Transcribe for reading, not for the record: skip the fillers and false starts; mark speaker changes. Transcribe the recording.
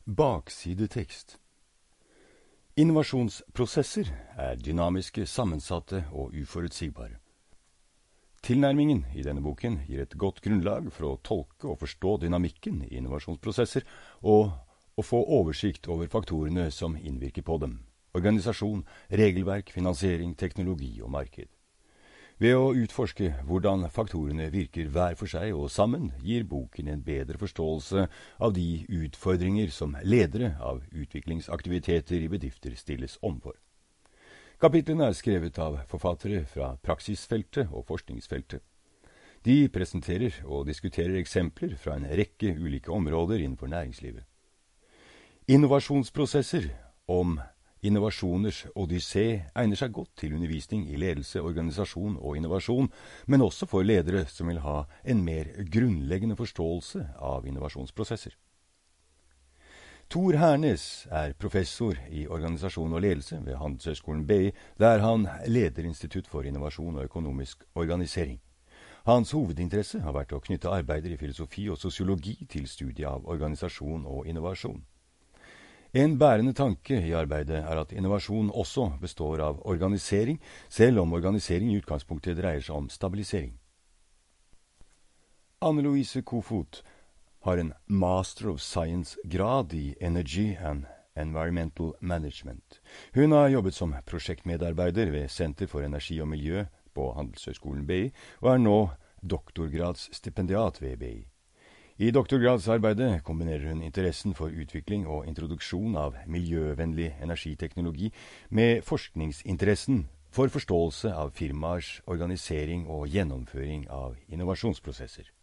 Speaker 1: Baksidetekst. Innovasjonsprosesser er dynamiske, sammensatte og uforutsigbare. Tilnærmingen i denne boken gir et godt grunnlag for å tolke og forstå dynamikken i innovasjonsprosesser og å få oversikt over faktorene som innvirker på dem: organisasjon, regelverk, finansiering, teknologi og marked. Ved å utforske hvordan faktorene virker hver for seg og sammen, gir boken en bedre forståelse av de utfordringer som ledere av utviklingsaktiviteter i bedrifter stilles overfor. Kapitlene er skrevet av forfattere fra praksisfeltet og forskningsfeltet. De presenterer og diskuterer eksempler fra en rekke ulike områder innenfor næringslivet. Innovasjonsprosesser om innovasjoners odyssé egner seg godt til undervisning i ledelse, organisasjon og innovasjon, men også for ledere som vil ha en mer grunnleggende forståelse av innovasjonsprosesser. Tor Hernes er professor i organisasjon og ledelse ved Handelshøyskolen BI, der han leder Institutt for innovasjon og økonomisk organisering. Hans hovedinteresse har vært å knytte arbeider i filosofi og sosiologi til studiet av organisasjon og innovasjon. En bærende tanke i arbeidet er at innovasjon også består av organisering, selv om organisering i utgangspunktet dreier seg om stabilisering. Anne Louise Kofod har en Master of Science-grad i Energy and Environmental Management. Hun har jobbet som prosjektmedarbeider ved Senter for energi og miljø på Handelshøyskolen BI, og er nå doktorgradsstipendiat ved BI. I doktorgradsarbeidet kombinerer hun interessen for utvikling og introduksjon av miljøvennlig energiteknologi med forskningsinteressen for forståelse av firmaers organisering og gjennomføring av innovasjonsprosesser.